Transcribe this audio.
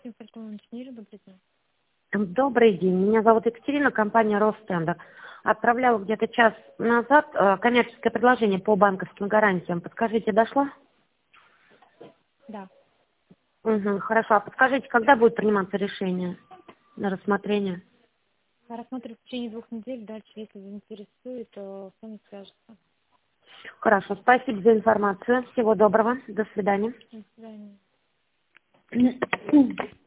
Добрый день. Меня зовут Екатерина, компания Ростендер. Отправляла где-то час назад коммерческое предложение по банковским гарантиям. Подскажите, дошло? Да. Угу, хорошо. А подскажите, когда будет приниматься решение на рассмотрение? Рассмотрим в течение 2 недель. Дальше, если заинтересует, то с вами свяжется. Хорошо. Спасибо за информацию. Всего доброго. До свидания. До свидания.